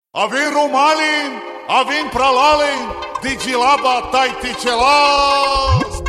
Avin Rumalin, avin Pralalin, Digilaba Taiticelas.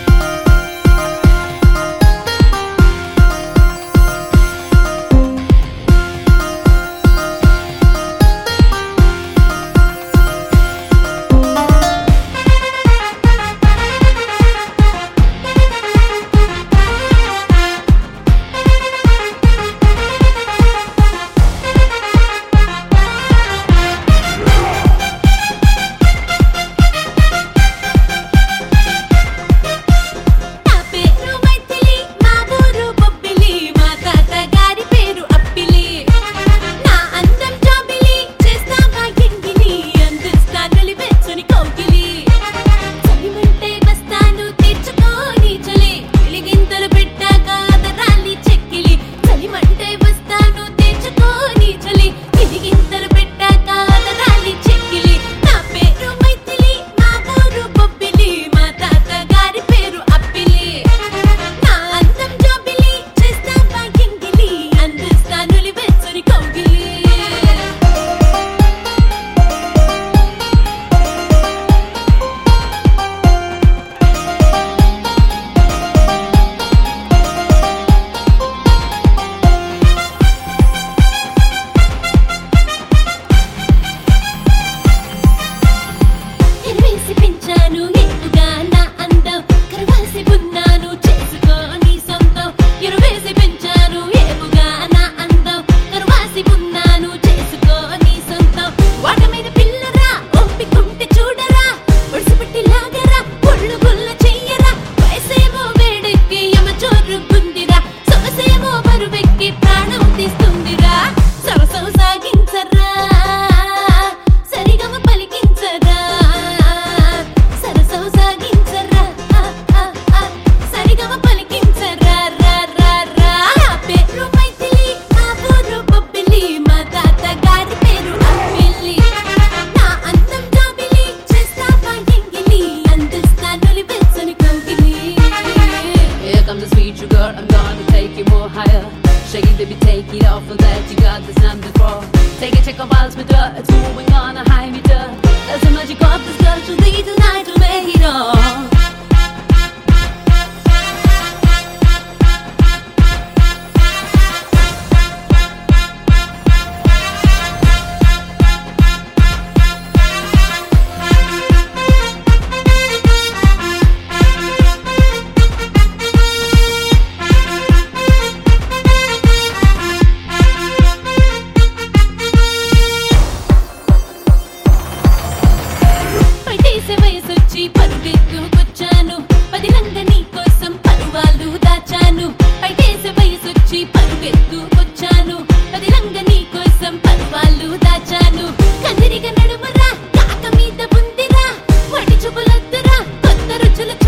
Shake it, baby, take it off and let you got this number for. Take a check of balls with her, it's moving on a high meter. There's a magic of this girl to lead tonight to make it all. పరుగెత్తుకొచ్చాను పదిలంగా నీ కోసం పరువాలు దాచాను పైటేసే వయసొచ్చి పరుగెత్తుకొచ్చాను పదిలంగా నీ కోసం పరువాలు దాచాను కందిరిగా నడుమరా కాక మీద ఉందిరా వాటి చూపులొద్దురా కొత్త రుచుల